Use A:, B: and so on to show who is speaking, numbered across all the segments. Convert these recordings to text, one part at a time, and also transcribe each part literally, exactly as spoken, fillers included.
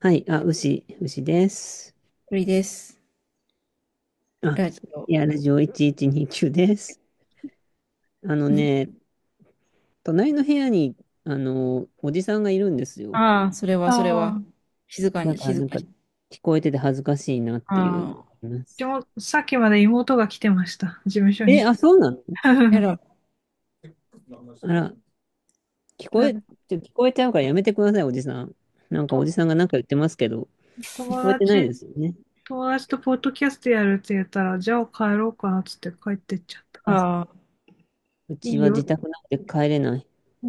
A: はい、あ、牛、牛です。
B: 鳥です。
A: あ、
B: ラジオ。
A: いや、ラジオいちいちにきゅうです。あのね、隣の部屋に、あの、おじさんがいるんですよ。
B: ああ、それはそれは。
C: ああ、
B: 静かに、
A: だから、なんか、
B: 静かに。
A: 聞こえてて恥ずかしいなっていうのが
B: ああ、
A: あります。
C: でも、さっきまで妹が来てました、事務所
A: え、
C: に。
A: あ、そうなの？
B: やら、
A: あら、聞こえ、ちょ聞こえちゃうからやめてください、おじさん。なんかおじさんがなんか言ってますけど、聞こえてない
C: 友達、
A: ですよね。
C: 友達とポッドキャストやるって言ったら、じゃあ帰ろうかなっつって帰ってっちゃった。
B: ああ、
A: う
C: いいよ。
A: ちは自宅なんで帰れない。
C: うん。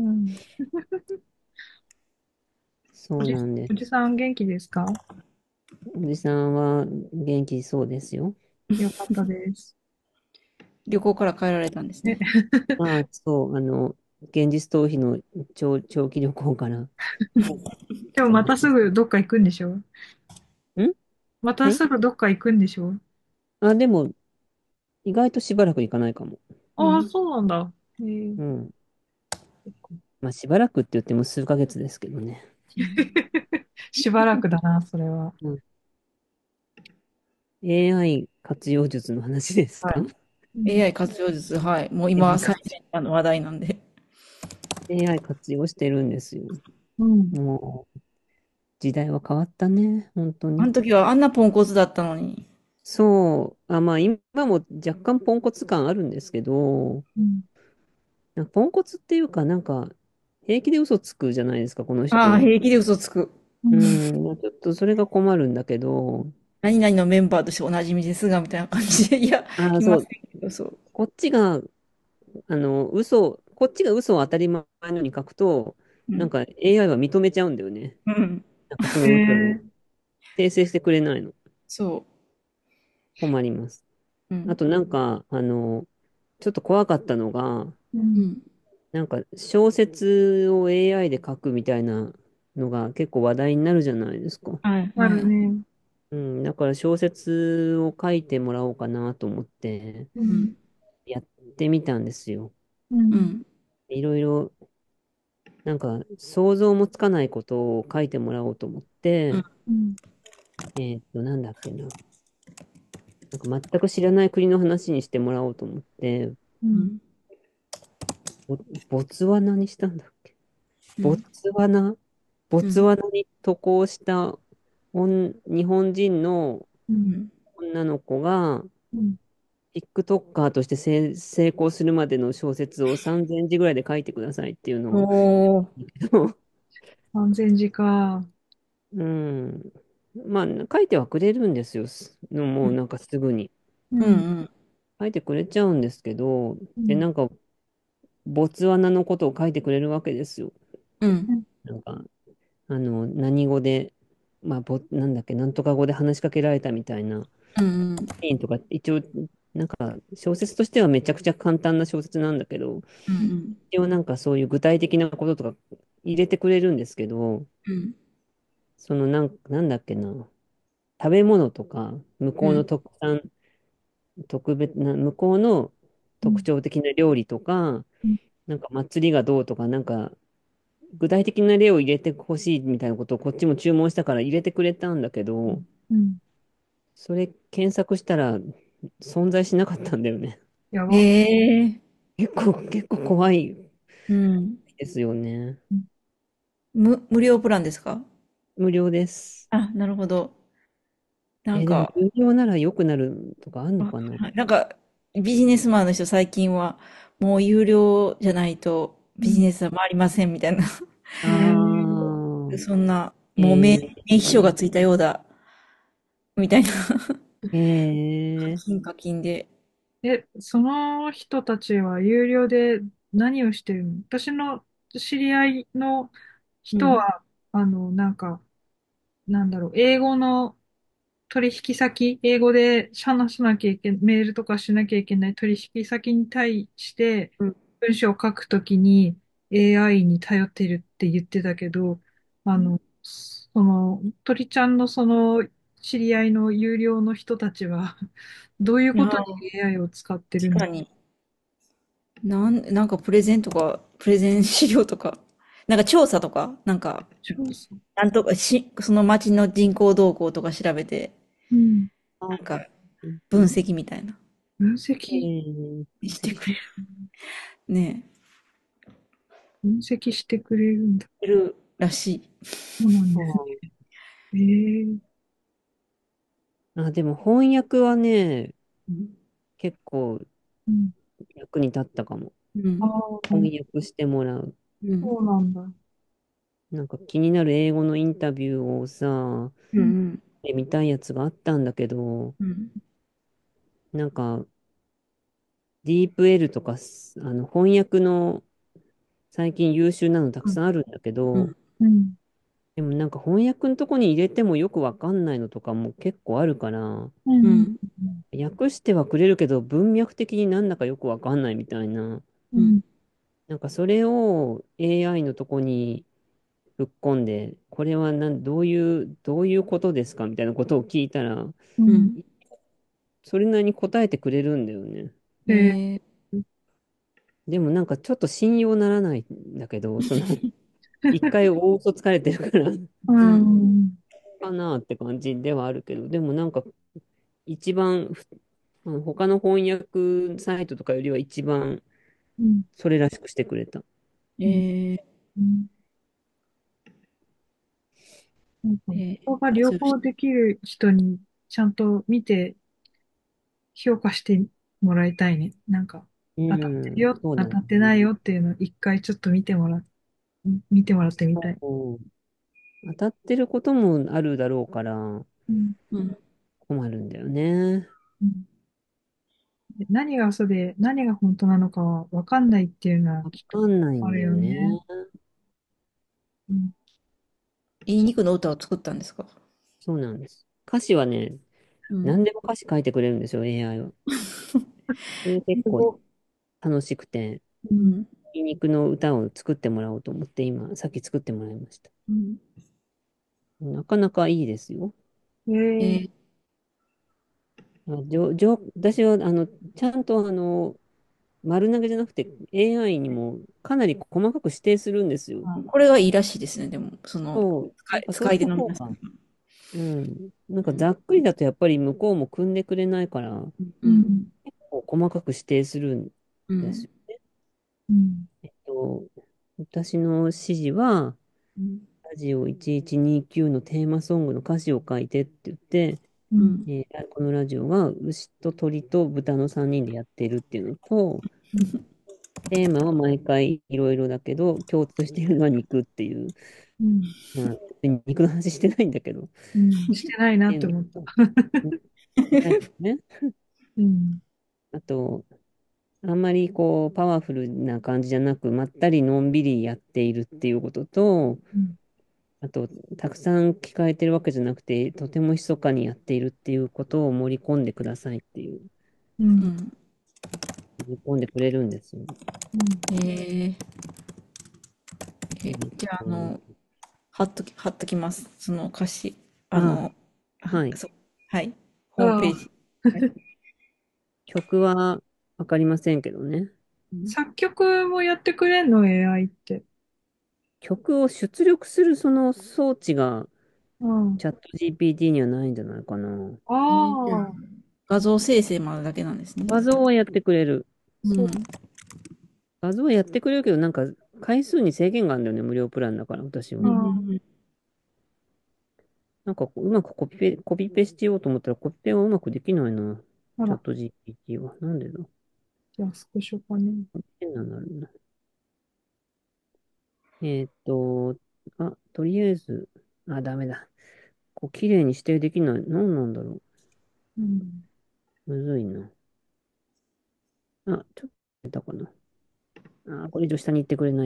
C: おじ、
A: そうなんです。
C: おじさん元気ですか？
A: おじさんは元気そうですよ。
C: よかったです。
B: 旅行から帰られたんです
C: ね、
B: ね。
A: ああ、そう、あの、現実逃避の長、長期旅行から。
C: でもまたすぐどっか行くんでしょ？
A: ん
C: また
A: はい。
C: すぐどっか行くんでしょ？
A: あ、でも、意外としばらく行かないかも。
C: ああ、そうなんだ。えー
A: うん。まあ、しばらくって言っても数ヶ月ですけどね。
C: しばらくだな、それは。
A: うん。エーアイ 活用術の話ですか？
C: はい。うん。
B: エーアイ 活用術、はい。もう今、
A: エーアイ
B: 最
A: 活、
B: 先端の話題なんで。
A: エーアイ 活用してるんですよ。
C: うん。
A: もう、時代は変わったね。本当に。
B: あの時はあんなポンコツだったのに。
A: そう。あ、まあ、今も若干ポンコツ感あるんですけど、
C: うん。
A: なんかポンコツっていうか、なんか、平気で嘘つくじゃないですか、この
B: ああ、
A: 人。
B: 平気で嘘つく。
A: う
C: うん。
A: ん、ちょっとそれが困るんだけど、
B: 何々のメンバーとしておなじみですが、みたいな感じで。いや、
A: ああ、
B: いませ
A: そう、
B: んけど、そう。
A: こっちが、あの、嘘、こっちが嘘を当たり前のように書くと、
B: うん。
A: なんか エーアイ は認めちゃうんだよね。
B: うん。
A: なんかそ
C: え
A: の嘘を
C: ー、
A: 訂正してくれないの。
B: そ
A: 困ります。
B: う。うん。
A: あとなんか、あの、ちょっと怖かったのが、
C: うん。
B: うん。
A: なんか小説を エーアイ で書くみたいなのが結構話題になるじゃないですか。
B: はい、
C: あ
B: はい。
C: るね。
A: うん、だから小説を書いてもらおうかなと思って、
C: うん。
B: うん。
A: やってみたんですよ。
C: うん。
B: うん。
A: いろいろ、なんか想像もつかないことを書いてもらおうと思って、
B: うん。
C: うん。
A: えっと、なんだっけな。なんか全く知らない国の話にしてもらおうと思って、
C: うん。
B: うん。
A: ボ、ボツワナにしたんだっけ？ボ
B: うん。
A: ツワナボ
B: うん。
A: ツワナに渡航した女日本人の
C: うん。
B: うん。
A: 女の子が、
C: うん。
A: TikToker として成成功するまでの小説をさんぜんじぐらいで書いてくださいっていうのを、
B: おー。
C: 安全時か。
A: うん。まあ、書いてはくれるんですよ。すもうなんかすぐに。
C: うん。
B: うんうん。
A: 書いてくれちゃうんですけど、で、
C: うん。
A: なんか、ボツワナのことを書いてくれるわけですよ。
B: うん。
C: うん。
A: なんか、あの、何語で、まあ、ぼ、なんだっけ、なんとか語で話しかけられたみたいな、
B: うん。
A: シーンとか、一応、なんか、小説としてはめちゃくちゃ簡単な小説なんだけど、
B: うん。
A: 一応なんかそういう具体的なこととか入れてくれるんですけど、
B: うん。
A: そのなん、なんだっけな、食べ物とか、向こうの
B: うん。
A: 特産、特別な、向こうの
C: うん。
A: 特徴的な料理とか、
C: うん。
A: なんか祭りがどうとか、なんか具体的な例を入れてほしいみたいなことをこっちも注文したから入れてくれたんだけど、
C: うん。
A: それ検索したら存在しなかったんだよね。
C: やば。
B: ええ。
A: 結構、結構怖い
B: うん。
A: ですよね。
C: うん。
B: 無、無料プランですか？
A: 無料です。
B: あ、なるほど。なん
A: えーでも
B: か、
A: 有料なら良くなるとかあんの
B: あ、
A: かな？
B: はい、なんか、ビジネスマンの人最近は、もう有料じゃないと
C: うん。
B: ビジネスは回りませんみたいな。
A: あ
C: えー、
A: あ、
B: そんな、
A: え
B: もう名、
A: ー、
B: 名秘書がついたようだ、みたいな。
A: え
B: 課
A: ー、
B: 金課金で。
C: え、その人たちは有料で何をしてるの？私の知り合いの
B: うん。
C: 人は、あの、なんか、なんだろう、英語の取引先、英語で話さなきゃいけない、メールとかしなきゃいけない取引先に対して
B: うん。
C: 文章を書くときに エーアイ に頼ってるって言ってたけど、あの、その、鳥ちゃんのその知り合いの有料の人たちはどういうことに
B: ああ、
C: エーアイ を使ってるの？
B: 確かに。なん、なんかプレゼンとか、プレゼン資料とか。 なんか調査とか、なんか、
C: 調査。
B: なんとかし、その町の人口動向とか調べて、
C: うん。
A: あ、
B: なんか
A: うん。
B: 分析みたいな、
C: 分
A: え
C: 析、
A: ー、
B: してくれる。ね
C: 分析してくれるんだ。
B: え、いるらし
C: そうなんです
A: あ
C: ね。ええ。
A: ーあ、でも翻訳はね、
B: い。うん。
A: 結構
C: うん。
A: 役に立ったかも。
C: あ
B: うん。
C: あ、
A: 翻訳してもらう。
B: うん。
C: そうなんだ。
A: なんか気になる英語のインタビューをさ、
C: うん。
B: うん。
A: で見たいやつがあったんだけど、
B: うん。
A: なんか、ディープ L とかす、あの、翻訳の最近優秀なのたくさんあるんだけど、
B: うん。
C: うん。
A: でもなんか翻訳のとこに入れてもよくわかんないのとかも結構あるから、
C: うん。
B: うん。
A: 訳してはくれるけど文脈的になんだかよくわかんないみたいな。
B: うん。
C: うん。
A: なんかそれを エーアイ のとこにぶっ込んで、これはなん、どういう、どういうことですかみたいなことを聞いたら、
C: うん。
B: うん。
A: それなりに答えてくれるんだよね。
B: え
C: え
B: ー、
A: でもなんかちょっと信用ならないんだけど、その、一回大嘘つかれてるから
C: う
B: うん。
C: ん。
A: かなって感じではあるけど、でもなんか一番ふ、あの他の翻訳サイトとかよりは一番
C: うん。
A: それらしくしてくれた。
B: え
C: うん。
B: ー、
C: うん。なんか、
B: えー、
C: ここが両
B: そういう
C: 方できる人にちゃんと見て評価してもらいたいね。なんか、
A: う
C: 当たってる
A: ん、
C: よ、
A: そうだね。
C: 当たってないよっていうのを一回ちょっと見てもら、見てもらってみたい。
A: そう、当たってることもあるだろうから
C: うん。
B: うん。
A: 困るんだよね。
C: うん。で何が嘘で、何が本当なのかは分かんないっていうのは
A: わ
C: きっと
A: かんない
C: ある
A: んだよね。
C: よね。うん。
B: いい肉の歌を作ったんですか？
A: そうなんです。歌詞はね、
B: うん。
A: 何でも歌詞書いてくれるんですよ、エーアイ は。それ結構
C: すご。
A: 楽しくて、
C: うん。
B: うん。
A: 筋肉の歌を作ってもらおうと思って、今、さっき作ってもらいました。
B: うん。
A: なかなかいいですよ。
C: えー、
B: えー、
A: あじょ、じょ、私は、あの、ちゃんと、あの、丸投げじゃなくて、エーアイ にもかなり細かく指定するんですよ。
B: あ、これがいいらしいですね、でも、その、
A: そう、
B: 使い、
A: やっぱそうし
B: 使い手
A: た方が、
B: の皆さん。
A: うん、なんかざっくりだとやっぱり向こうも組んでくれないから、
B: うん。
C: うん。
A: こう細かく指定するん
B: うん。
A: ですよ。
C: うん。
A: えっと、私の指示は、
B: うん。
A: ラジオいちいちにきゅうのテーマソングの歌詞を書いてって言って、
C: うん。
B: うん。
A: えーこのラジオは牛と鳥と豚のさんにんでやってるっていうのと、
C: うん。
A: テーマは毎回いろいろだけど、共通しているのは肉っていう、
C: うん。
A: まあ、別に肉の話してないんだけど、
C: うん。してないなっ
A: テーマ
C: て思った。
A: をないですね。
C: うん。
A: あと、あんまりこう、パワフルな感じじゃなく、まったりのんびりやっているっていうことと、
C: うん。
A: あと、たくさん聞かれてるわけじゃなくて、とても密かにやっているっていうことを盛り込んでくださいっていう、
C: うん。
B: うん。
A: 盛り込んでくれるんですよ。
C: うん。
B: えー、え、
A: えっ
B: じゃあ、あ
A: と、
B: の、貼っとき、貼っときます。その歌詞。あ
A: あ、
B: の、あ、
A: はい。
B: そう。はい。ホームペー
C: ああ、
B: ジ。はい。
A: 曲はわかりませんけどね。
B: うん。
C: 作曲もやってくれんの？ エーアイ って。
A: 曲を出力するその装置が
C: うん。
A: チャット ジーピーティー にはないんじゃないかな。
C: あ
B: えー、じゃあ、
C: あ、
B: 画像生成までだけなんですね。
A: 画像はやってくれる。
C: そう。
B: うん。
A: 画像はやってくれるけど、なんか回数に制限があるんだよね、無料プランだから、私は。
B: うん。う
C: あ
B: ん。
A: なんかこう、うまくコピペ、コピペしようと思ったら、コピペはうまくできないな。
C: あら、
A: チャット ジーピーティー は。なんでだ
C: じゃあスクショかね。
A: 変なのあるな。えーっと、あ、とりあえず、あ、ダメだ。こう、綺麗に指定できない。何なんだろ
C: うん。
A: う。むずいな。あ、ちょっと出たかな。あ、これ以上下に行ってくれない。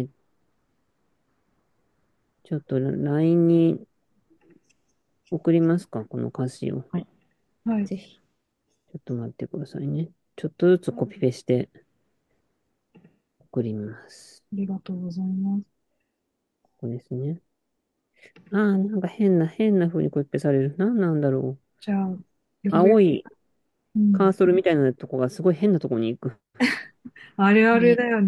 A: ちょっと ライン に送りますか、この歌詞を。ち
B: はい。
C: はい。
B: ぜひ。
A: ょっと待ってくださいね。ちょっとずつコピペして送ります。
C: ありがとうございます。
A: ここですね。ああ、なんか変な、変な風にコピペされる。何なんだろ
C: じゃあ、よ
A: う。
C: くよく、
A: 青い
C: うん。
A: カーソルみたいなとこがすごい変なとこに行く。
C: あるある
B: ね。
C: だよね。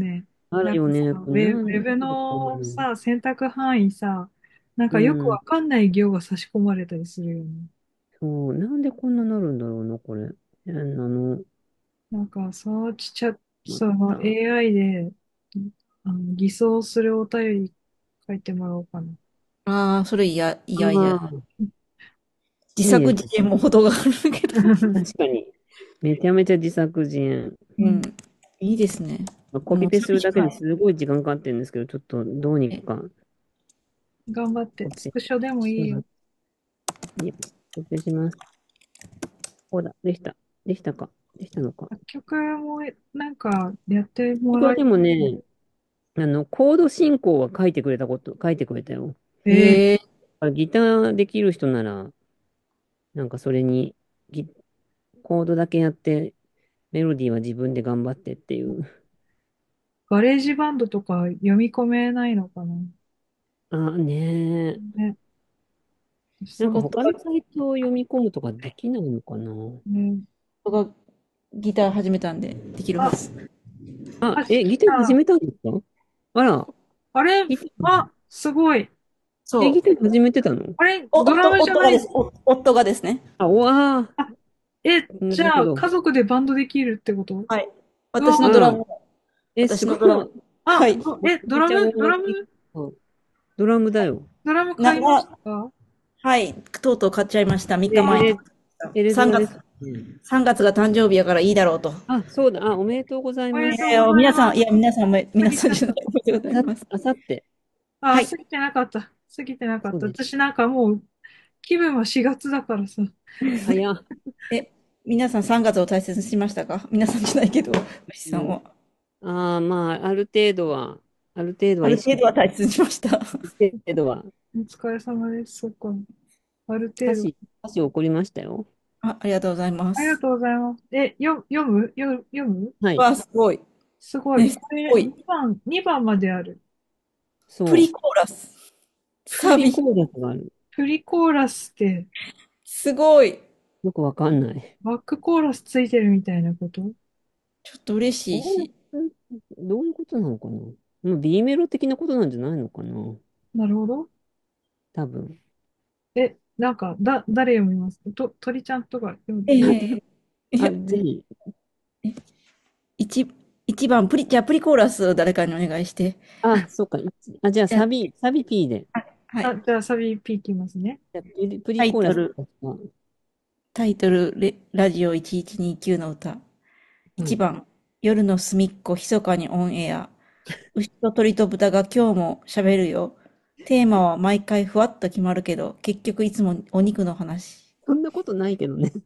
A: ある
C: なんかさ、
A: よね。
C: ウェ、ウ
A: これなん、
C: ェブ
A: なんでこうなの？
C: のさ、選択範囲さ、なん
A: う
C: かよくわ
A: ん。
C: かんない行が差し込まれたりするよね。
A: そう。なんでこんななるんだろうな、これ。変なの。
C: なんか、そのちっちゃ、
A: ま
C: その
A: た。
C: エーアイ で、あの、偽装するお便り書いてもらおうかな。
B: ああ、それ嫌、
A: あ
B: 嫌嫌。
A: あ、
B: 自作
A: いいです。
B: 自演も程があるけど。
A: 確かに。めちゃめちゃ自作自演。
B: うん。いいですね。
A: まあコピ
B: もう
A: ペするだけ
B: 短い。
A: ですごい時間かかってるんですけど、ちょっとどうに
B: え、
A: か
C: 頑張って。
A: コピ
C: スクショでもいいよ。
A: します。いやコピペします。ほら、できた。できたか。できたのか。
C: 作曲もなんかやってもらい、
A: 僕はでもね、あの、コード進行は書いてくれたこと、書いてくれたよ。
C: えー、
B: へえ、
A: あギターできる人なら、なんかそれにギ、コードだけやって、メロディーは自分で頑張ってっていう。
C: ガレージバンドとか読み込めないのかな
A: あ、ねえ。
C: ね。
A: なんか
C: その、
A: 他のサイトを読み込むとかできないのかな？
C: ね。
B: 人がギター始めたんで、できるは
C: あ、
B: ず。
A: あ、
C: あ、
A: え、ギター始
C: あ、
A: めたんですか？あら、
C: あれ、
A: ギター、
C: あ、すごい。
A: え、ギ
B: そう。
A: ター始めてたの？
C: あれ、
B: お、
C: ドラ
B: 夫、
C: ムじゃない？
B: 夫がです。お夫がですね。
A: あ、おわ
C: あ、え、
A: ー、な
C: じゃあ、
A: るほど。
C: 家族でバンドできるってこと？
B: はい。
C: うわ
B: 私のドラ
A: あら、
B: ム、
A: え、すご
B: 私のドラム。
A: い。
C: あ、
B: はい。
C: どえ、
A: まつりちゃん
C: ドラム、ド
A: も
C: ラム、
A: ドラムだよ。
C: ドラム買いまし
B: 長、
C: たか？
B: はい。とうとう買っちゃいました。3
A: え、
B: 日前に買っ
A: エレ、
B: ちゃいました。
A: エレド
B: 3月、
A: アです。うん。
B: さんがつが誕生日やからいいだろうと。
A: あ、そうだ。あ、おめでとうござい
C: おめ
A: ます。
C: でとうござい
B: えー皆さん、い
C: ます。
B: や、皆さんも、皆
C: 過ぎちゃった。
B: さんじゃない、おめでとうご
A: あさ、
B: ざいます。
A: あさって。
C: あ、
B: はい。
C: 過ぎてなかった。過ぎてなかった。
A: そうです。
C: 私なんかもう、気分はしがつだからさ。
A: 早っ。
B: え、皆さんさんがつを大切にしましたか？皆さんじゃないけど、牛さん
A: うん。
B: は。
A: ああ、まあ、ある程度は、ある程度
B: ある程
A: は意識、
B: 度は大切にしました。
A: ある程度は、
C: お疲れ様です。そっか。ある程度。
A: 歌詞、歌詞送りましたよ。
B: あ、ありがとうございます。
C: ありがとうございます。え、よ、読むよ、読む
A: はい。
B: わあ、すごい。
C: すごい。
B: ね、す
C: これ、
B: ごい。
C: にばん、にばんまである。
B: プリ
A: そう。
B: コーラス。サビ。
A: プリコーラスがある。
C: プリコーラスって、
B: すごい。
A: よくわかんない。
C: バックコーラスついてるみたいなこと？
B: ちょっと嬉しい
A: コーラ
B: し。
A: ス、どういうことなのかな？もう B メロ的なことなんじゃないのかな？
C: なるほど。
A: 多分。
C: え、なんか、だ、誰読みますと、鳥ちゃんとか読んで。
A: あ、
B: ええい
A: あ、
B: や、
A: ぜひ。
B: え、一、一番、プリ、じゃあプリコーラスを誰かにお願いして。
A: あ、そうか。いあ、じゃあ
B: や、
A: サビ、サビ P で。
C: あ、
B: はい。
C: じゃあサビピーきますね。
A: じゃあプリ、プ
B: タ
A: リコーラス
B: イトル、
A: 確か。
B: タイトル、レ、ラジオいちいちにきゅうの歌。
A: はい。
B: 一番、夜の隅っこ、密かにオンエア。牛と鳥と豚が今日も喋るよ。テーマは毎回ふわっと決まるけど、結局いつもお肉の話。
A: そんなことないけどね。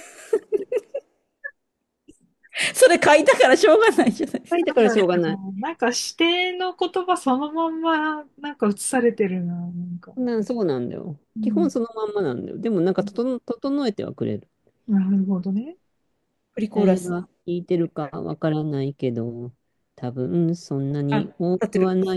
B: それ書いたからしょうがないじゃないですか。
A: 書いたからしょうがない。
C: なんか指定の言葉そのまんま、なんか映されてるな、なんか。
A: な、そうなんだよ。基本
C: うん、
A: そのまんまなんだよ。でもなんか整、整えてはくれる。
C: なるほどね。
B: プリコーラス。
A: 誰が弾いてるかわからないけど、多分そんな
B: あ、
A: に多
B: 歌ってる。
A: くはない。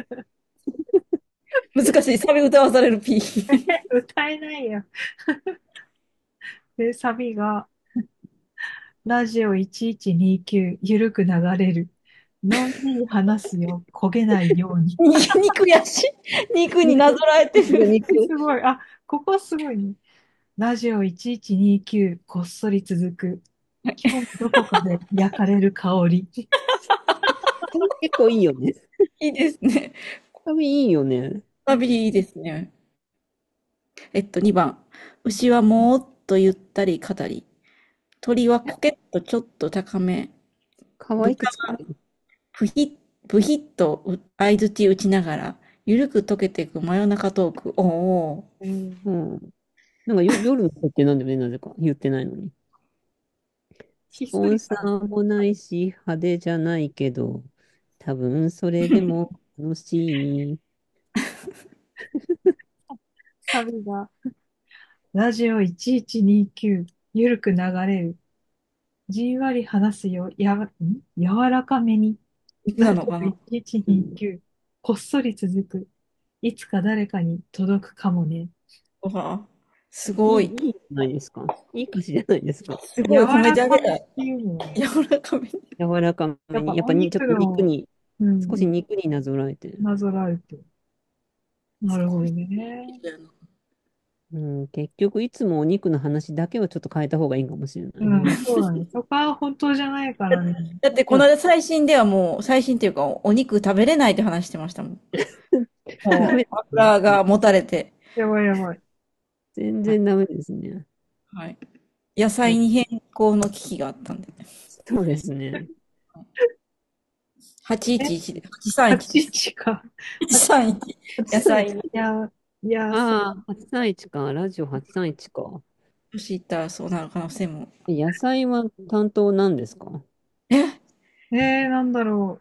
B: 難しい。サビ歌わされる P。
C: 歌えないよ。で、サビが、ラジオいちいちにきゅう、ゆるく流れる。のんびり話すよ、焦げないように。
B: 肉やし。肉になぞ
A: 肉、
B: らえて
A: 肉、
B: る。
A: 肉。
C: すごい。あ、ここすごいね。ラジオいちいちにきゅう、こっそり続く。今日もどこかで焼かれる香り。
A: 結構いいよね。
B: いいですね。
A: サビいいよね。
B: サビいいですね。えっと、にばん。牛はもっとゆったり語り。鳥はコケッとちょっと高め。
A: 可愛く
B: 豚は
A: 作ってる。
B: ブヒッ、ブヒッと相槌打ちながら、ゆるく溶けていく真夜中トーク。おお。
C: うん、
A: うん。なんかよ夜の設定なんだよね、なぜか。言ってないのに。
C: ひっ
A: スポンサ
C: そりさん。
A: ーもないし、派手じゃないけど、多分それでも楽しい。
C: サビが、ラジオいちいちにきゅう、ゆるく流れる。じんわり話すよ、やわ、ん柔らかめに。
B: いつ
C: ラジオ
B: なのかな？
C: いちいち
A: うん。
C: にきゅう、こっそり続く。いつか誰かに届くかもね。
B: ご飯。
A: いい、
B: すごい。
A: いいじゃないですか。いい歌詞じゃないですか。
C: 柔
B: すごい褒め
C: ら
B: てあげたい。
C: かめっていうのはね、
B: 柔らかめに。
A: 柔らかめに。やっ
C: やっぱお
A: ぱに、ちょっと肉
C: 肉の、
A: に、
C: うん、
A: 少し肉になぞらえて。
C: なぞらえて。な
B: すごい。
C: るほどね。
A: うん、結局、いつもお肉の話だけはちょっと変えた方がいいかもしれないね。
C: うん、そうだね。そこは本当じゃないからね。
B: だってこの間最新ではもう、最新っていうかお肉食べれないって話してましたもん。
A: ダ
B: もう
A: メですね。
B: 油がもたれて。
C: やばいやばい。
A: 全
B: はい。
A: 然ダメですね。
B: はい。野菜に変更の危機があったんで。
A: そうですね。
C: え、
B: はちいちいちで、はちさんいちです。
C: はちいちか。はち、
B: はちさんいち。野
C: はちさんいち。い
B: 菜に。
C: や、いや、そ
A: ああ、はちさんいちか。ラジオはちさんいちか。
B: もし行ったらそうなる可能性も。
A: 野菜は担当なんですか？
B: え
C: う。えー、なんだろ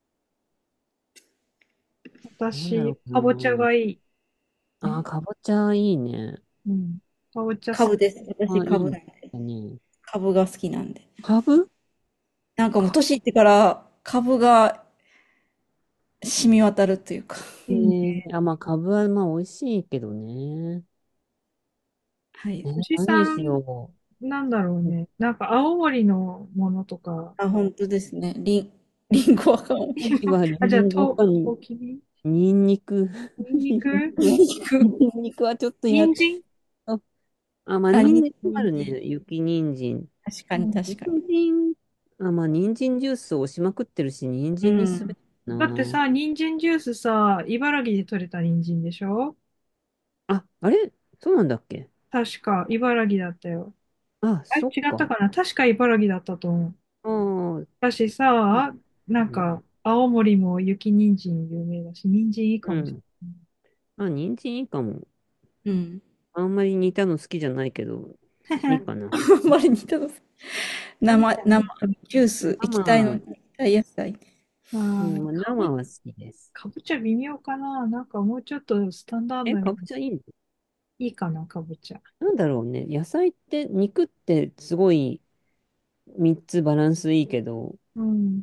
C: う。
A: なんだろ
C: 私、
A: う
C: かぼちゃ
A: な。
C: がいい。
A: ああ、かぼちゃいいね。
C: うん。かぼちゃ好き。
B: 株です。私
A: ああ、いい
B: 株なんで。
A: ね。
B: 株が好きなんで。
A: かぶ
B: なんかもう
A: か、
B: 年いってから株が染み渡るっていうか。
A: え
C: いいね。
A: ー、あ、まあ、かぶはまあ、美味しいけどね。
B: はい。
A: えー、
C: 牛
A: 何にし
C: さん、
A: よ
C: なんだろう
A: う。
C: ね。なんか青森のものとか。
B: あ、本当ですね。リン、リンゴはかも。
A: 次はリ
C: あ、じゃあ、
A: ンゴ
C: と、
A: かに、
C: とうきび、
A: ニンニク。
C: にんにく、
B: ニンニク。
A: ニンニクはちょっとやっ
C: 人参、
A: と。あ、まあ、
B: あ、
A: ニン
B: に
A: ニクあるね。
B: 人参。
A: 雪人参。
B: 確かに
C: うん。
B: 確かに。
A: 人参、あ、まあ、人参ジュースを押しまくってるし、人
B: う
A: 参にすべ
B: ん。
A: きな。
C: だってさ、人参ジュースさ、茨城で採れた人参でしょ？
A: あ、あれそうなんだっけ？
C: 確か、茨城だったよ。
A: あ、
C: あれ、
A: そっか。
C: 違ったかな？確か茨城だったと思う。
A: ああ、
C: だしさ、なんか、青森も雪人参有名だし、人参いいかもし
A: うん。あ、人参いいかも。
B: うん。
A: あんまり煮たの好きじゃないけど、
C: れない。
A: いいかな。
B: あんまり似たの。生、生、ジュース、液体の、
A: 生、
B: 液体野菜。
C: あ
A: うん、
C: ー、
A: まあ
C: かぶ、
A: 生は好きです。
C: かぼちゃ微妙かな。なんかもうちょっとスタンダー
A: え、
C: ドに
A: かぼちゃいいの？
C: いいかな、かぼちゃ。
A: なんだろうね。野菜って、肉ってすごいみっつバランスいいけど、
C: うん。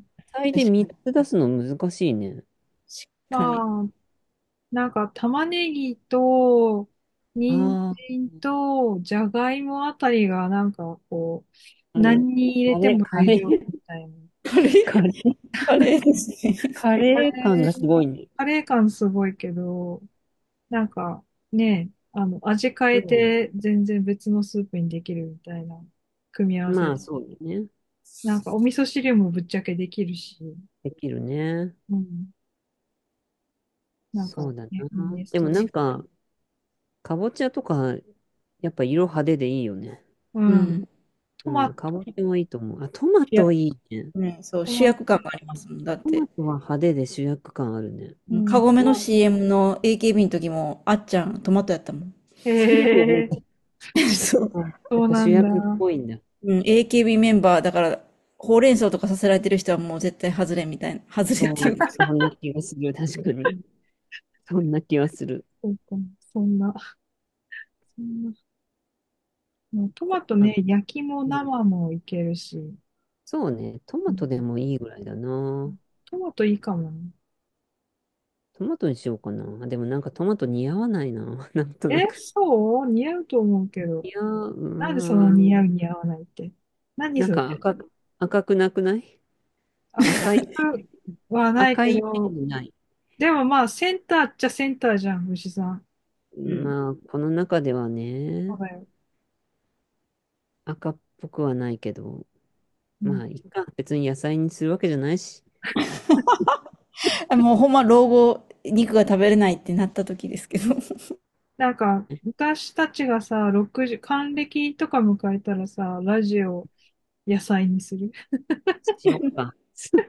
A: 野菜で3
B: 確かに。
A: つ出すの難しいね。
B: しっかり。
C: まあ、なんか玉ねぎと、人
A: あ
C: 参と、じゃがいもあたりがなんかこう、
A: あ、あれ、
C: 何に入れて
A: カレー、
C: も大丈夫
A: カレー、
C: みたいな。
B: カレー、
A: カレー、
B: カレーですね。
A: カ
C: カレ
A: レー感がす
C: ー、
A: ごいね。
C: カレー感すごいけど、なんかね、あの、味変え
A: う
C: て全然別のスープにできるみたいな組み合わ
A: ん。ま
C: せ。
A: あ、そうだね。
C: なんかお味噌汁もぶっちゃけできるし、
A: できるね。
C: うん。なんか
A: そうだ
C: ね、ミ
A: な。でも
C: ネストロー
A: なんか、かぼちゃとか、やっぱ色派手でいいよね。
C: ネ。うん。
B: うん。
C: トマ
A: うん、かぼちゃはいいと思う。あ、トマ
B: 主役、
A: トいいね。
B: ね、そう、
C: トマ
B: 主役感がありますもん。だっ
A: トマ
B: て、
A: トは派手で主役感あるね。
C: うん。
B: カゴメの シーエム の エーケービー の時も、あっちゃん、トマトやったもん。
C: へえ、
B: そう。
A: あ、やっ
C: そうなんだ。
A: ぱ主役っぽいんだ。
B: うん、エーケービー メンバー、だから、ほうれん草とかさせられてる人はもう絶対外れみたいな。外れっていうか。
A: そう、そんな気がする。確かに。そんな気はする。
C: そうか、そんな、そんな。もうトマト
A: あ、
C: ね、焼きも
A: うん、
C: 生もいけるし、
A: そうね。トマ
C: うん、
A: トでもいいぐらいだな。
C: トマトいいかもね。
A: トマトにしようかな。でもなんかトマト似合わないな。なんとな
C: え、
A: く。
C: そう似合うと思うけど。
A: いや、う
C: なんでその似
A: ーん。
C: 合う似合わないって。何
A: なん
C: それ。
A: か赤く、赤くなくない？赤い、
C: 赤くはない
A: 赤いイメー
C: けど、
A: ジない。
C: でもまあセンターっちゃセンターじゃん、牛さん。
B: うん。
A: まあ、この中ではね、
C: そうだよ。
A: 赤っぽくはないけど、
C: うん。
A: まあ、いいか。別に野菜にするわけじゃないし。
B: あもうほんま老後、肉が食べれないってなった時ですけど。
C: なんか、私たちがさ、ろくじゅう、還暦とか迎えたらさ、ラジオ野菜にする。
A: しようか。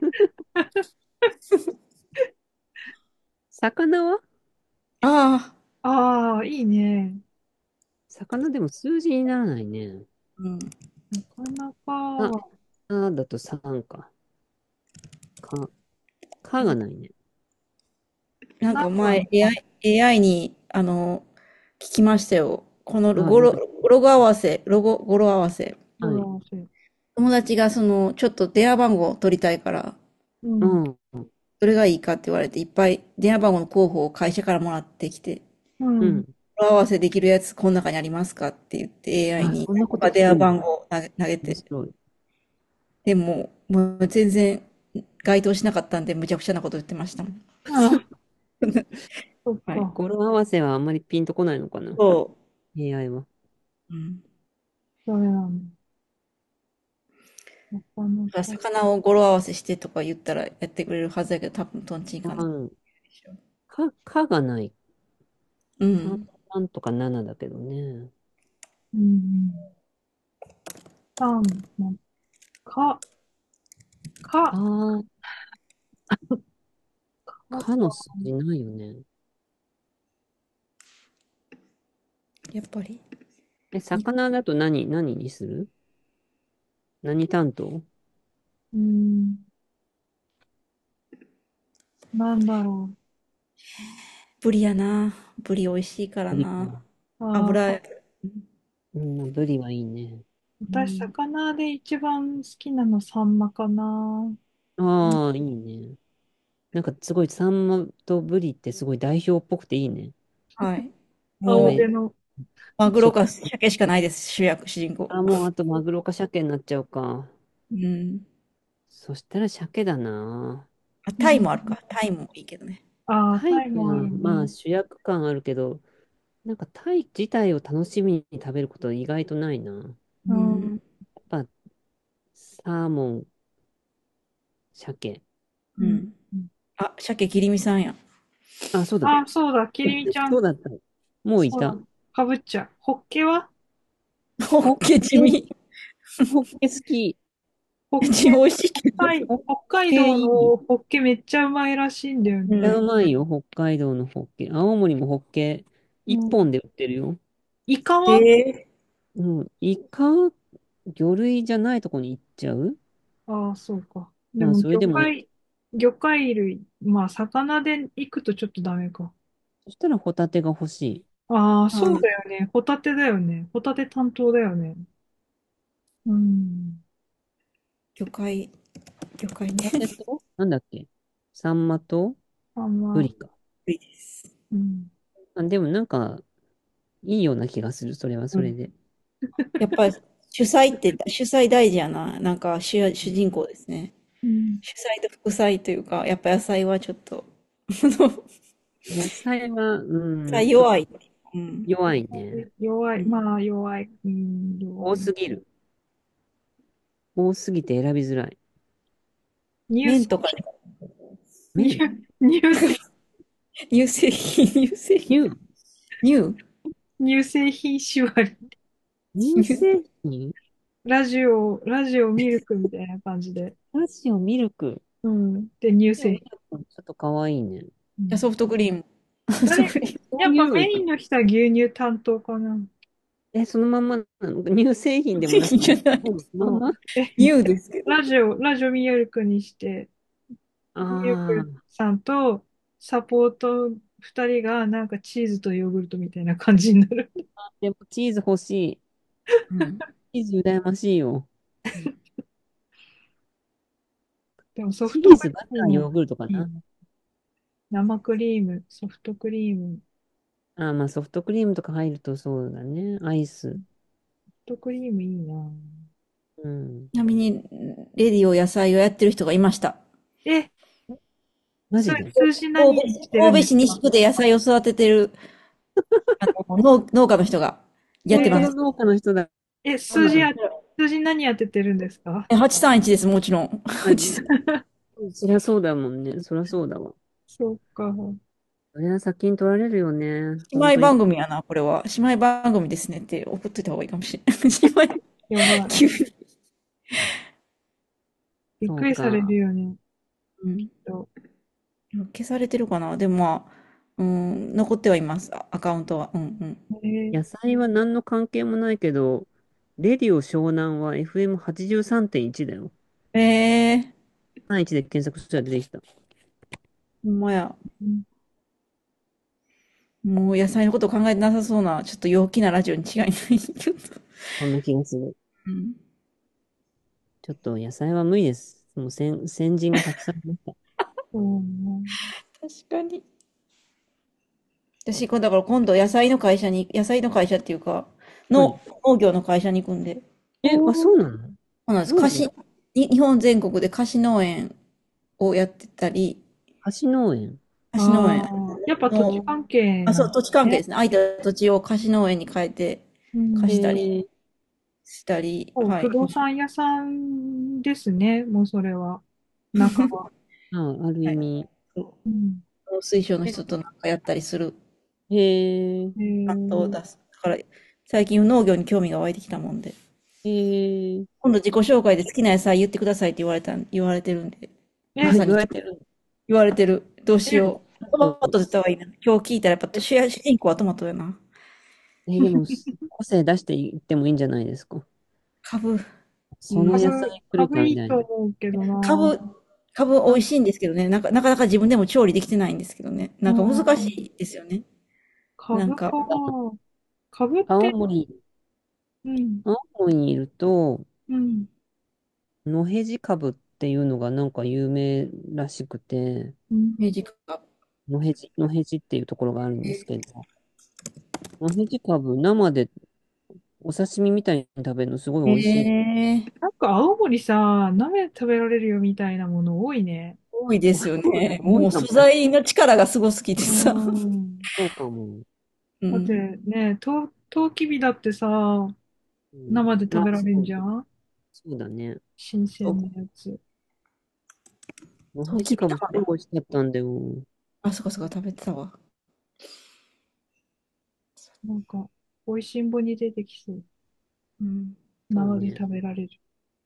A: 魚は？
B: ああ、
C: ああ、いいね。
A: 魚でも数字にならないね。
B: うん。
C: なかな
A: あ、
C: か、
A: あだとさんか。か、かがないね。
B: なん
C: なんか、
B: か前 エーアイ、エーアイ に、あの、聞きましたよ。この
A: あ、
B: 語呂、
A: なんか、
B: ロゴ合わせ、ロゴ、語呂合わせ。
A: はい。
C: 語呂合わせ。
B: 友達がその、ちょっと電話番号を取りたいから、
C: うん、
A: うん。
B: どれがいいかって言われて、いっぱい電話番号の候補を会社からもらってきて、
C: うん。
A: うん。
B: 語呂合わせできるやつ、この中にありますかって言って エーアイ
A: あ、
B: に
A: そんなこと
B: 電話
A: 聞くんだ。
B: 番号を投げ投げて。
A: 面白い。
B: でも、もう全然該当しなかったんで、むちゃくちゃなこと言ってましたもん。
C: あ、そっ
B: はい。
C: か。
A: 語呂合わせはあんまりピンとこないのかな？
B: そ
A: エーアイ は。
B: う。うん。
C: ダメなんだ。なかな
B: だから
C: か。
B: 魚を語呂合わせしてとか言ったらやってくれるはずだけど、多分トンチンカンで
A: うん。か、かがない。か、
B: うん。
A: なんとかななだけどね。
C: うん。さん、ま、か、か、
A: か、
C: か
A: かの
C: か。
A: 数字ないよね。
B: やっぱり。
A: え、
B: に
A: 魚だと何、何にする？何担当？
C: うん。なんだろ
B: ブリやな。ブリ美味しいから
A: ブリか。
B: な。
C: う。ああ、
B: 油。
A: うん、ブリはいいね。
C: 私、
B: うん。
C: 魚で一番好きなのサンマかな。
A: ああ、いいね。なんかすごいサンマとブリってすごい代表っぽくていいね。
B: はい。もう、
C: 青手の。
B: マグロ
A: 食、
B: か鮭しかないです、主役、主人公。
A: あ、もうあとマグロか鮭になっちゃうか。
B: うん。
A: そしたら鮭だな。
B: あ、
C: うん。
B: タイもあるか。タイもいいけどね。
C: ああ、
A: タイ
C: タイもある
A: はまあ
C: ね。
A: 主役感あるけど、なんかタイ自体を楽しみに食べること意外とないな。や
B: うん。
C: うん。
A: っぱサーモン、鮭。
C: うん。
B: うん。あ、鮭切り身さんや。
A: あ、そうだ。
C: ああ、そうだ、キリミちゃん。
A: そうだった。もういた。
C: そうだ。かぶっちゃう。ホッケは
B: ホッ
A: ホッ
B: ケ地
A: ケ、
B: 味。
A: ホッケ好き。
C: ホッケ、
B: 地味美味しいけど。
C: 北海、
A: ホッ
C: 北海
A: ケいい。
C: 道のホッケめっちゃうまいらしいんだよね。
A: めっちゃう
B: うん。
A: まいよ、北海道のホッケ。青森もホッケ、一
C: うん。
A: 本で売ってるよ。
C: イカ
B: へ
C: は
B: え。
A: うん。イカ、魚類じゃないとこに行っちゃう？
C: ああ、そうか。で
A: まあ、
C: も
A: それでもいい。
C: 魚介、魚介類、まあ魚で行くとちょっとダメか。
A: そしたらホタテが欲しい。
C: ああ、
B: あ、
C: そうだよね。ホタテだよね。ホタテ担当だよね。うん。
B: 魚介、魚介ね。
A: ホタテと、なんだっけ？サンマと
C: あんま、
A: ブリか。
B: いいです。
C: うん。
A: あ、でもなんか、いいような気がする。それは
B: うん。
A: それで。
B: やっぱり主催って、主催大事やな。なんか主、主人公ですね。
C: うん。
B: 主菜と副菜というか、やっぱ野菜はちょっと、あの、
A: 野菜は、うん、ちょっと
B: 菜弱い。うん。
A: 弱いね。
C: 弱い。
B: うん。
C: まあ、弱い。うん、弱
A: 多
C: い。
A: すぎる。多すぎて選びづらい。
C: 乳製、
B: 麺とか
C: 乳、
A: 麺、
C: 乳製、
B: 乳製品、乳製品、
A: 乳、
B: 乳
C: 乳製品縛り。
A: 乳製品？
C: ラジオ、ラジオミルクみたいな感じで。
A: ラジオミルク。
C: うん。で、乳
A: でもミ
C: 製品。
A: ルクちょっと可愛いね。
C: うん。
B: やソフトクリーム。ソフ
C: 誰、
B: トクリーム。
C: やっぱ
A: そういうのいく？
C: メインの人は牛乳担当かな。
A: え、そのまんまなの？乳製品でも
B: 製
A: なくて、
B: 品じゃない。
A: もうその
C: うん。
A: まんま。
C: え、
B: 乳ですけど。
C: ラジオ、ラジオミルクにして、ミルク
A: あ
C: さんとサポート二人がなんかチーズとヨーグルトみたいな感じになる。
A: あ、でもチーズ欲しい。
B: うん。
A: チーズ羨ましいよ。
C: でもソ
A: チ
C: フトク
A: ーズ、バター、
C: リームも
A: ヨーグルトかな。
C: いいね。生クリーム、ソフトクリーム。
A: あ、まあソフトクリームとか入るとそうだね。アイス。
C: ソフトクリームいいな。
A: うん。
B: ちなみに、レディオ野菜をやってる人がいました。
C: え、それ
A: マジで？
C: 数字何
B: 神戸市、
C: にしてるん
B: 神戸
C: ですか？
B: 市西区で野菜を育ててる、あの、農、農家の人がやって
A: 本当
B: ます。
A: の農家の人だ。
C: え、
B: そうなんです。
C: 数字や、数字何当ててるんですか？
B: えはちさんいちです、もちろん。
A: あ、そりゃそうだもんね。そりゃそうだわ。
C: そうか。
A: そりゃ先に取られるよね。
B: 姉妹
A: 本当に。
B: 番組やな、これは。姉妹番組ですねって送っといた方がいいかもしれない。姉妹、
C: やばい。
B: 急に。
C: びっ
A: そう
C: くりされる
A: か。
C: よね。
B: うん。
C: と
B: 消されてるかなでもまあ、うん、残ってはいます、あアカウントは。うんうん。
C: え
A: 野菜は何の関係もないけど、レディオ湘南は エフエムはちじゅうさんてんいち だよ。
B: ええ
A: さんじゅういちで検索したら出てきた。
B: ー、ほんまや。
C: ー、
B: もう野菜のこと考えてなさそうな、ちょっと陽気なラジオに違いない。ちょっと。
A: そんな気がする。
B: うん。
A: ちょっと野菜は無理です。もう先、先人がたくさんいました。
C: うん。
B: 確かに。 私、こうだから今度野菜の会社に、野菜の会社っていうか、
A: はい。
B: の農業の会社に行くんで、
A: え、あ、
C: おー、
A: そうなの？
B: そうなんです。
A: 農業、
B: 菓子、に日本全国で菓子農園をやってたり、
A: 菓子農園。
B: 菓子農園
C: ああ、やっぱ土地
B: の、
C: 関係
B: あ、そう、
C: なんで
B: 土地関係
C: すね。
B: ですね。空いた土地を菓子農園に変えて
C: うん。
B: 貸したり
A: えー、
B: したり、
C: そう、
B: はい。
C: 不動産屋さんですね。もうそれは。中は。
A: あ、ある
B: はい。
A: 意味。
B: そ
C: うん。
B: う農水省の
A: え、
B: 人となんかやったりする
A: へえ、
C: えー、
B: 担当を出す。だから、最近農業に興味が湧いてきたもんで。
A: へえ、
B: 今度自己紹介で好きな野菜言ってくださいって言われたん、言われてるんで。ま
C: え、
A: あ、言
B: さに
A: われてる。
B: 言われてる。どうし
C: え、
B: よう。トマトって言った方がいいな。今日聞いたらやっぱ主主人公はトマトやな。
A: え、でも、す個性出していってもいいんじゃないですか。
B: 株。う
A: その野
B: ん。
C: 株、
A: 菜来る
C: 株いい
A: かみたいな。
C: と思うけどな。
B: 株、株美味しいんですけどね。なんか、なかなか自分でも調理できてないんですけどね。なんか難
C: あー、
B: しいですよね。なんか、
C: 株か。株って、
A: 青森、
C: うん、
A: 青森にいると、
C: うん、
A: 野辺地株っていうのがなんか有名らしくて、
C: うん。
B: 明治か。
A: 野辺地、野辺地っていうところがあるんですけど、野辺地株生でお刺身みたいに食べるのすごい
B: え
A: 美味しい。
B: えー、
C: なんか青森さ、鍋食べられるよみたいなもの多いね。
B: 多いですよね。もう素
A: 多いかも。
B: 材の力がすごすぎて
C: う
B: さ。
C: ん。
A: そうかも。
B: う
C: だって
B: ん。
C: ね、とう、とうきびだってさ、
A: うん。
C: 生で食
A: あ、
C: べられるん
A: そう、
C: じゃん。
A: そうだね。
C: 新鮮な
B: そう。
C: やつ。
A: 野
B: とう
A: 辺地株す
B: きびだから。
A: ごい美味しかったんだよ。
B: あ、そこそこ食べてたわ。
C: なんか、美味しんぼに出てきそう。
B: うん。
C: 生で
A: そうね。
C: 食べられる。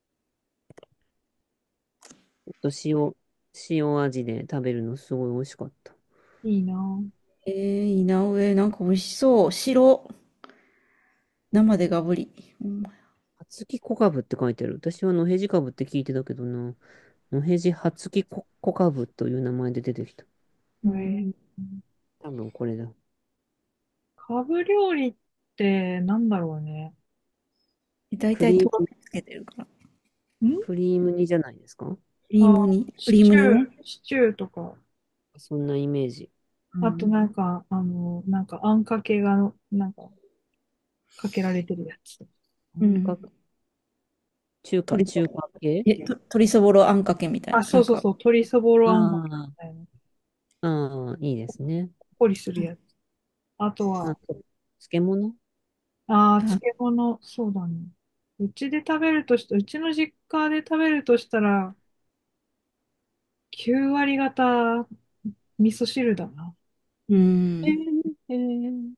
A: ちょっと塩、塩味で食べるのすごい美味しかった。
C: いいなぁ。
B: えー、井上、なんか美味しそう。白。生でガブリ。ほんまや。
A: 初木小株って書いてある。私は野辺地株って聞いてたけどな。野辺地初木小小株という名前で出てきた。
B: う
C: えー、
B: ん。
A: 多分これだ。
C: カブ料理ってなんだろうね。
B: 大体とろ
A: クリーム、
B: みつけてるから。
C: ん
A: クリーム煮じゃないですか？
B: クリー
C: あ、
B: ム煮。ク
C: シチュー、
B: リーム煮ね。
C: シチューとか。
A: そんなイメージ。
C: あと
B: うん。
C: なんか、あの、なんかあんかけが、なんか、かけられてるやつ。
B: うん。
A: 本格、中華、
B: 鶏そ、
A: 中華系。
B: え、と鶏そぼろあんかけみたい
C: あ、
B: な。なんか、
C: そうそうそう、鶏そぼろあんかけ
A: あ
C: みたいな。
A: あ、ああ、いいですね。
C: ほっこりするやつ。あとは、
A: あと、漬物。
C: ああ、
B: あ、
C: 漬物、そうだね。うちで食べるとした、うちの実家で食べるとしたら、きゅう割方、味噌汁だな。
B: う
A: えー、
B: ん。
A: えー、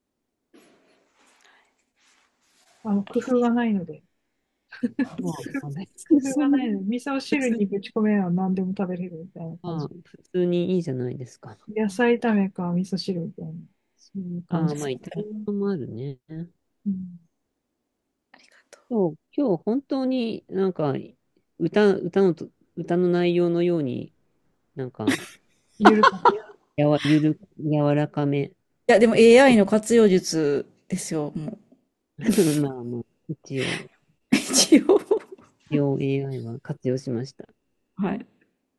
C: あの、工夫がないので。
A: まあ、そんな、
C: 工夫
A: そんな、
C: がないので、味噌汁にぶち込めば何でも食べれるみたいな感
A: まあ、
C: じ。
A: 普通にいいじゃないですか。
C: 野菜炒めか味噌汁みたいな、そういう感
A: ああ、
C: じ。
A: まあ、イタリアもあるね。
C: うん。
B: ありがと
A: 今日、今日本当になんか、歌、歌のと、歌の内容のように、なんか、
C: ゆるかった。
A: やわ、ゆる、柔らかめ。
B: う。いや、でも エーアイ の活用術ですよ、もう。
A: まあまあ、一応、
B: 一応。
A: 一応 エーアイ は活用しました。
B: はい。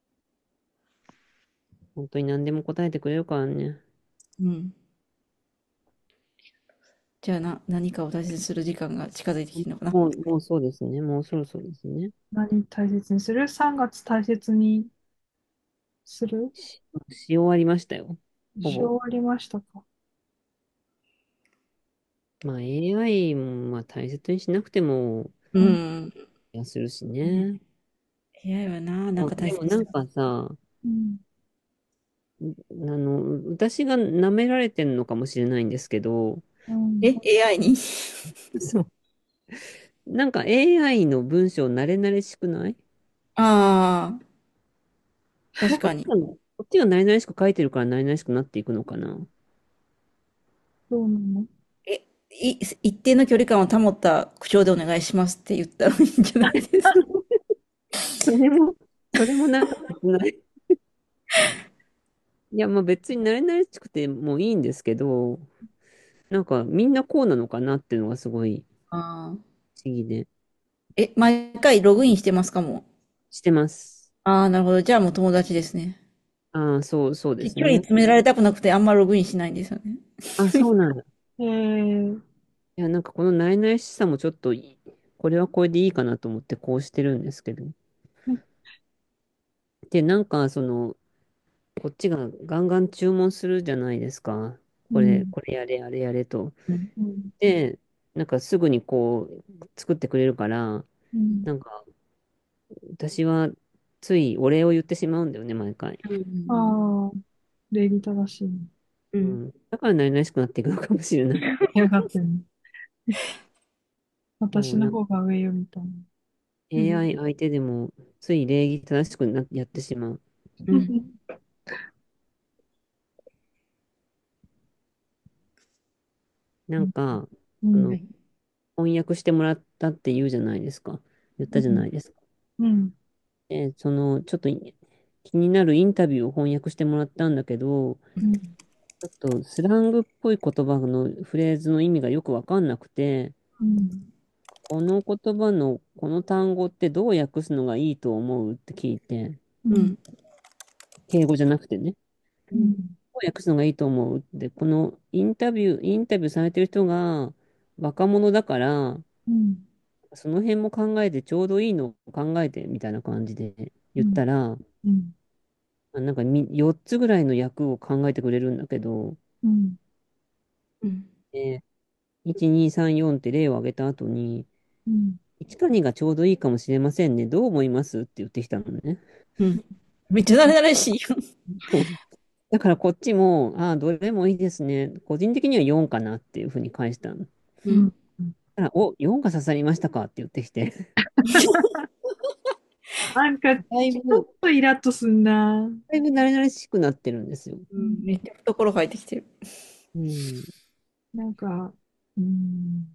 A: 本当に何でも答えてくれるからね。
B: うん。じゃあな、何かを大切にする時間が近づいてきてるのかな。
A: もう、もうそうですね。もうそろそろですね。
C: 何大切にする？ さん 月大切にする？
A: し、し終わりましたよ。ほぼ。
C: し終わりましたか？
A: まあ エーアイ もまあ大切にしなくても
B: う
C: うん。
B: ん。
A: 気がするしね。
B: エーアイ はな、なん
A: あ、
B: か大切に。
A: でもなんかさ、
C: うん。
A: あの、私が舐められてるのかもしれないんですけど、
B: え、
C: うん。
B: エーアイ に？
A: そう。なんか エーアイ の文章慣れ慣れしくない？
B: ああ、確かに。
A: こっちが、こっちが慣れ慣れしく書いてるから慣れ慣れしくなっていくのかな。
C: そうなの？
B: え、い、一定の距離感を保った口調でお願いしますって言ったらいいんじゃないですか。
A: それも、それもなんか切ない。いや、まあ別に慣れ慣れしくてもいいんですけど、なんかみんなこうなのかなっていうのがすごい
B: ああ。
A: 不思議で。
B: え、毎回ログインしてますかも？
A: してます。
B: ああ、なるほど。じゃあもう友達ですね。
A: ああ、そう、そうで
B: 距離
A: すね。
B: 詰められたくなくてあんまログインしないんですよね。
A: あ、そうなんだ。
C: えー、
A: いや、なんかこの内々しさもちょっといい、これはこれでいいかなと思ってこうしてるんですけど。で、なんかその、こっちがガンガン注文するじゃないですか。これ、
C: うん、
A: これやれ、あれやれと。
B: うん。
C: うん、
A: で、なんかすぐにこう、作ってくれるから、
C: うん。
A: なんか、私はついお礼を言ってしまうんだよね、毎回。
B: うん。
C: ああ、礼儀正しいね。
B: うん。
A: うん。だからなりなしくなっていくのかもしれない。
C: やがてね。私
A: そう、なんか
C: の方が上よ、みたいな。
B: うん。
A: エーアイ 相手でも、つい礼儀正しくな、やってしまう。
B: うん。
A: なんか、あの、
C: うん、
B: はい。
A: 翻訳してもらったって言うじゃないですか。言ったじゃ
C: うん、
A: ないですか。
C: うん、
A: で、その、ちょっとい気になるインタビューを翻訳してもらったんだけど、
C: うん、
A: ちょっとスラングっぽい言葉のフレーズの意味がよくわかんなくて、
C: うん、
A: この言葉のこの単語ってどう訳すのがいいと思うって聞いて、
C: うん、
B: うん。
A: 敬語じゃなくてね、
B: うん。
C: うん、
A: どう訳すのがいいと思うって、このインタビュー、インタビューされてる人が若者だから、
C: うん、
A: その辺も考えてちょうどいいのを考えてみたいな感じで言ったら、
C: うん、
A: あなんかみよっつぐらいの訳を考えてくれるんだけど、
C: うん、
B: うん。
A: えいち、に、さん、よんって例を挙げた後に、
C: うん。
A: いちかにがちょうどいいかもしれませんね。どう思いますって言ってきたのね。
B: うん。めっちゃ慣れ慣れしいよ。
A: そうだからこっちも、ああ、どれもいいですね。個人的にはよんかなっていうふうに返したの。
B: うん。
C: うん。
A: だからお、よんが刺さりましたかって言ってきて。
C: なんか、ち
A: だい
C: ょっ
A: ぶ、
C: とイラッとすんな。
A: だいぶ慣れ慣れしくなってるんですよ。
B: うん。めっちゃ懐入ってきてる。
A: うん。
C: なんか、うん、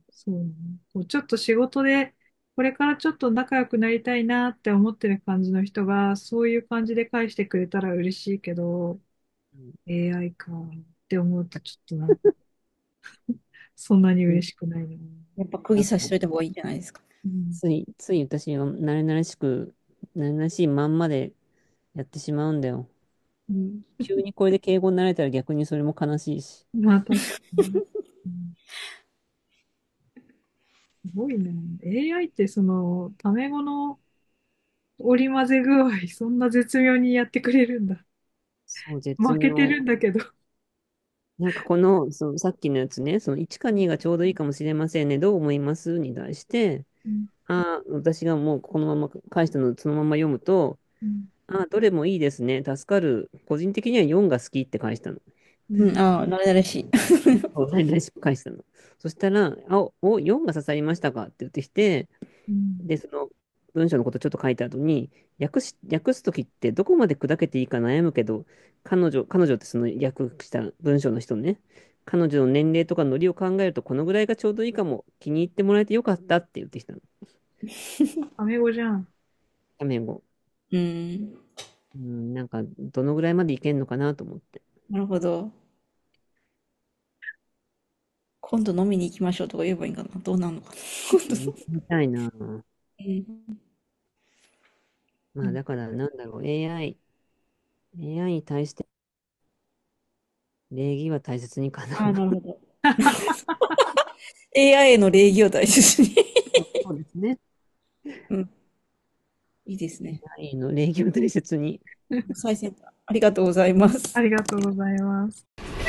C: そうね。こうちょっと仕事で、これからちょっと仲良くなりたいなって思ってる感じの人が、そういう感じで返してくれたら嬉しいけど、エーアイ かって思うとちょっとなんか、そんなに
A: うん。
C: 嬉しくないな。
B: やっぱ釘刺しといた方がいいんじゃないですか。
C: うん、
A: つい、つい私は慣れ慣れしく、慣れ慣れしいまんまでやってしまうんだよ。
B: うん。
A: 急にこれで敬語になれたら逆にそれも悲しいし。
C: まあ確かに。うん、すごいね。エーアイ ってその、タメ語の織り交ぜ具合、そんな絶妙にやってくれるんだ。
A: そう、絶
C: 負けて
A: 妙。
C: るんだけど。
A: なんかこの、そのさっきのやつね、そのいちかにがちょうどいいかもしれませんね。どう思いますに対して、
C: うん、
A: ああ、私がもうこのまま返したのをそのまま読むと、
C: うん、
A: ああ、どれもいいですね。助かる。個人的にはよんが好きって返したの。
C: うん、
B: うん。ああ、慣れ慣れしい。
A: そう、何々しく返したの。そしたら、あ、お、よんが刺さりましたかって言ってきて、
C: うん、
A: で、その文章のことちょっと書いた後に、訳し、訳すときってどこまで砕けていいか悩むけど、彼女、彼女ってその訳した文章の人ね、彼女の年齢とかノリを考えるとこのぐらいがちょうどいいかも、気に入ってもらえてよかったって言ってきたの。
C: タメ語じゃん。
A: タメ語。
B: うん。
A: うん、なんか、どのぐらいまでいけんのかなと思って。
B: なるほど。今度飲みに行きましょうとか言えばいいんかな。どうなるのかな。
A: うん、みたいな。
B: うん。
A: まあ、だから、なんだろう、エーアイ、エーアイ に対して礼儀は大切にかな。
B: ああ、なるほど。エーアイ への礼儀を大切に。
A: そうですね。
B: うん。いいですね。
A: エーアイ の礼儀を大切に。
B: 最先端。ありがとうございます。
C: ありがとうございます。